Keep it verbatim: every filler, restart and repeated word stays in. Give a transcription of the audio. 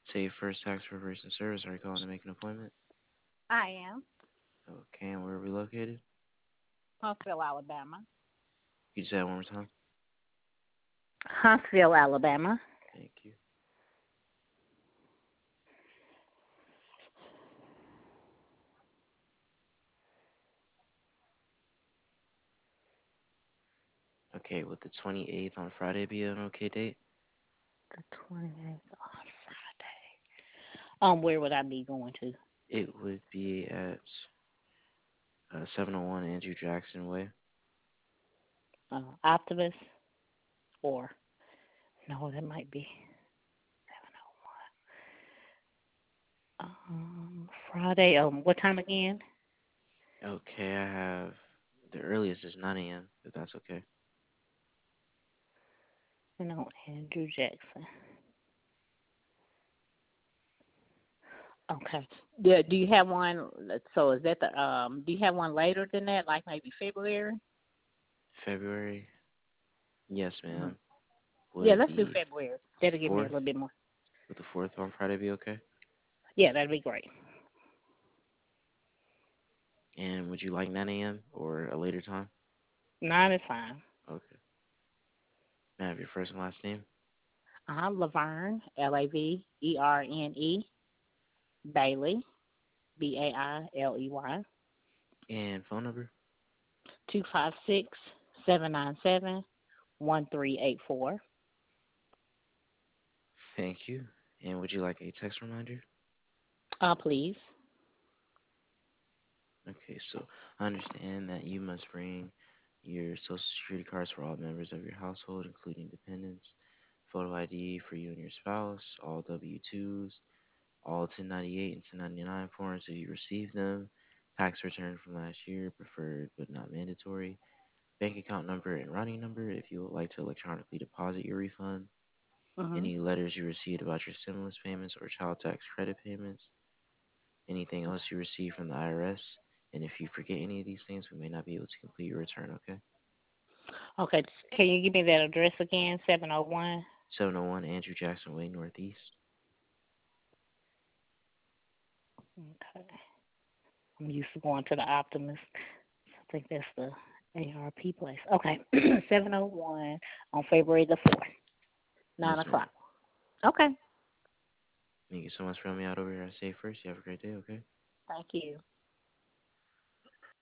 Say First Tax Preparation Service. Are you calling to make an appointment? I am. Okay, and where are we located? Huntsville, Alabama. You say that one more time? Huntsville, Alabama. Thank you. Okay, would the twenty-eighth on Friday be an okay date? The twenty-eighth on Friday. Um, where would I be going to? It would be at uh, seven oh one Andrew Jackson Way. Uh, Optimus or no, that might be seven oh one. Um, Friday. Um, what time again? Okay, I have the earliest is nine a m if that's okay. No, Andrew Jackson. Okay. Do, do you have one? So is that the um? Do you have one later than that, like maybe February? February? Yes, Hmm. ma'am. Yeah, Would let's do the February. That'll give me a fourth? little bit more. Would the fourth on Friday be okay? Yeah, that'd be great. And would you like nine a m or a later time? Nine is fine. Okay. May I have your first and last name? Uh-huh. Laverne, L A V E R N E, Bailey, B A I L E Y, And phone number? two five six seven nine seven one three eight four. Thank you. And would you like a text reminder? Uh, please. Okay, so I understand that you must bring your social security cards for all members of your household, including dependents, photo I D for you and your spouse, all W two's, all ten ninety-eight and ten ninety-nine forms if you received them, tax return from last year, preferred but not mandatory, bank account number and routing number if you would like to electronically deposit your refund, Mhm. any letters you received about your stimulus payments or child tax credit payments, anything else you receive from the I R S. And if you forget any of these things, we may not be able to complete your return, okay? Okay. Can you give me that address again? seven oh one. seven oh one Andrew Jackson Way, Northeast. Okay. I'm used to going to the Optimist. I think that's the A R P place. Okay. seven oh one on February the fourth, Yes, nine ma'am. o'clock. Okay. Thank you so much for having me out over here at Safe First. You have a great day, okay? Thank you.